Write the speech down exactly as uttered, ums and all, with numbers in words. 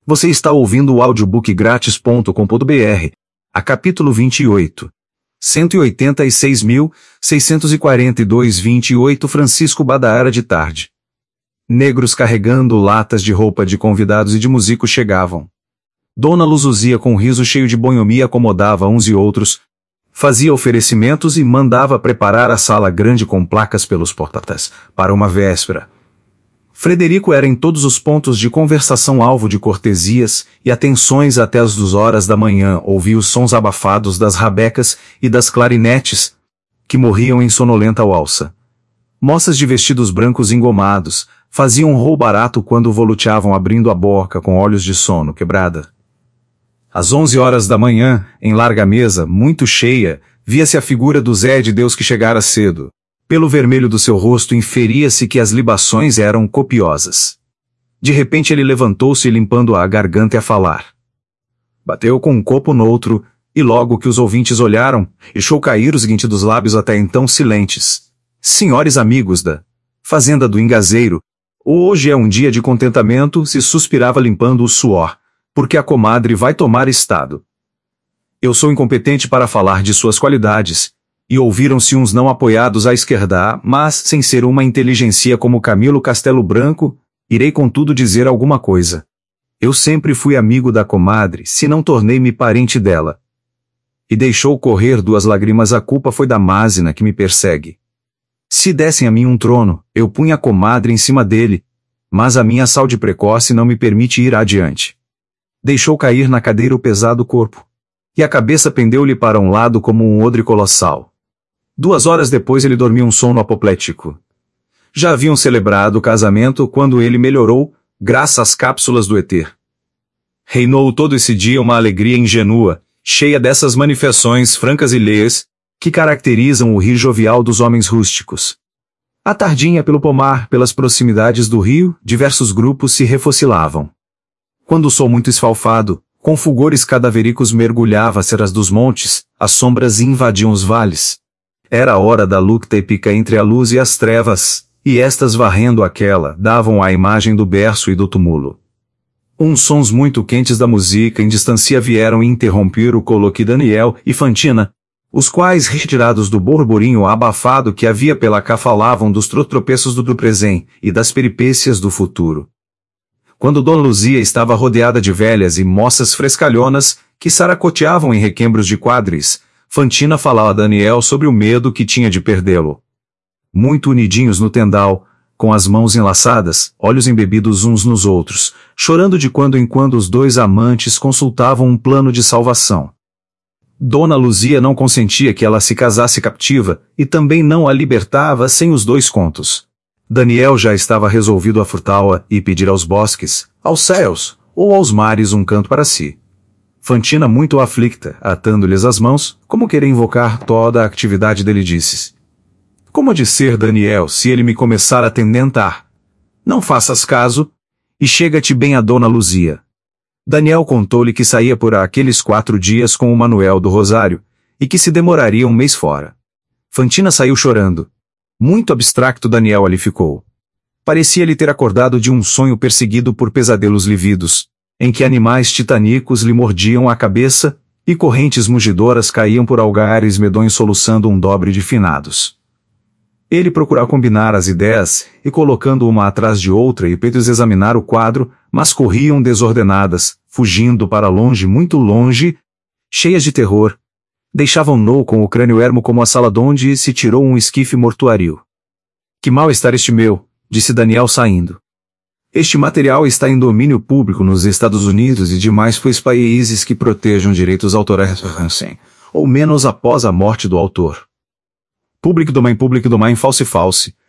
Você está ouvindo o audiobook grátis ponto com ponto br, a capítulo vinte e oito. cento e oitenta e seis mil, seiscentos e quarenta e dois vinte e oito Francisco Badaara de tarde. Negros carregando latas de roupa de convidados e de músicos chegavam. Dona Luzuzia com um riso cheio de bonhomia acomodava uns e outros, fazia oferecimentos e mandava preparar a sala grande com placas pelos portatas, para uma véspera. Frederico era em todos os pontos de conversação alvo de cortesias e atenções até as duas horas da manhã ouvia os sons abafados das rabecas e das clarinetes, que morriam em sonolenta walsa. Moças de vestidos brancos engomados, faziam um rol barato quando voluteavam abrindo a boca com olhos de sono quebrada. Às onze horas da manhã, em larga mesa, muito cheia, via-se a figura do Zé de Deus que chegara cedo. Pelo vermelho do seu rosto inferia-se que as libações eram copiosas. De repente ele levantou-se limpando a garganta e a falar. Bateu com um copo noutro, e logo que os ouvintes olharam, deixou cair o seguinte dos lábios até então silentes. Senhores amigos da fazenda do Engazeiro, hoje é um dia de contentamento, se suspirava limpando o suor, porque a comadre vai tomar estado. Eu sou incompetente para falar de suas qualidades, e ouviram-se uns não apoiados à esquerda, mas, sem ser uma inteligencia como Camilo Castelo Branco, irei contudo dizer alguma coisa. Eu sempre fui amigo da comadre, se não tornei-me parente dela. E deixou correr duas lágrimas, a culpa foi da másina que me persegue. Se dessem a mim um trono, eu punha a comadre em cima dele, mas a minha saúde precoce não me permite ir adiante. Deixou cair na cadeira o pesado corpo, e a cabeça pendeu-lhe para um lado como um odre colossal. Duas horas depois ele dormiu um sono apoplético. Já haviam celebrado o casamento quando ele melhorou, graças às cápsulas do éter. Reinou todo esse dia uma alegria ingenua, cheia dessas manifestações francas e leias, que caracterizam o rir jovial dos homens rústicos. À tardinha pelo pomar, pelas proximidades do rio, diversos grupos se refocilavam. Quando o sol muito esfalfado, com fulgores cadavericos mergulhava as serras dos montes, as sombras invadiam os vales. Era a hora da luta épica entre a luz e as trevas, e estas varrendo aquela, davam a imagem do berço e do túmulo. Uns sons muito quentes da música em distância vieram interromper o coloquio de Daniel e Fantina, os quais, retirados do borborinho abafado que havia pela cá, falavam dos tropeços do presente e das peripécias do futuro. Quando Dona Luzia estava rodeada de velhas e moças frescalhonas, que saracoteavam em requembros de quadris, Fantina falava a Daniel sobre o medo que tinha de perdê-lo. Muito unidinhos no tendal, com as mãos enlaçadas, olhos embebidos uns nos outros, chorando de quando em quando os dois amantes consultavam um plano de salvação. Dona Luzia não consentia que ela se casasse captiva, e também não a libertava sem os dois contos. Daniel já estava resolvido a furtá-la e pedir aos bosques, aos céus, ou aos mares um canto para si. Fantina, muito aflicta, atando-lhes as mãos, como querer invocar toda a atividade dele, disse: Como há de ser, Daniel, se ele me começar a tendentar? Não faças caso, e chega-te bem a Dona Luzia. Daniel contou-lhe que saía por aqueles quatro dias com o Manuel do Rosário, e que se demoraria um mês fora. Fantina saiu chorando. Muito abstracto Daniel ali ficou. Parecia-lhe ter acordado de um sonho perseguido por pesadelos lívidos, em que animais titânicos lhe mordiam a cabeça, e correntes mugidoras caíam por algares medonhos soluçando um dobre de finados. Ele procurava combinar as ideias, e colocando uma atrás de outra e peitos examinar o quadro, mas corriam desordenadas, fugindo para longe, muito longe, cheias de terror. Deixavam-no com o crânio ermo como a sala donde se tirou um esquife mortuário. Que mal-estar este meu, disse Daniel saindo. Este material está em domínio público nos Estados Unidos e demais países que protejam direitos autorais, ou menos após a morte do autor. Public domain, public domain, false false,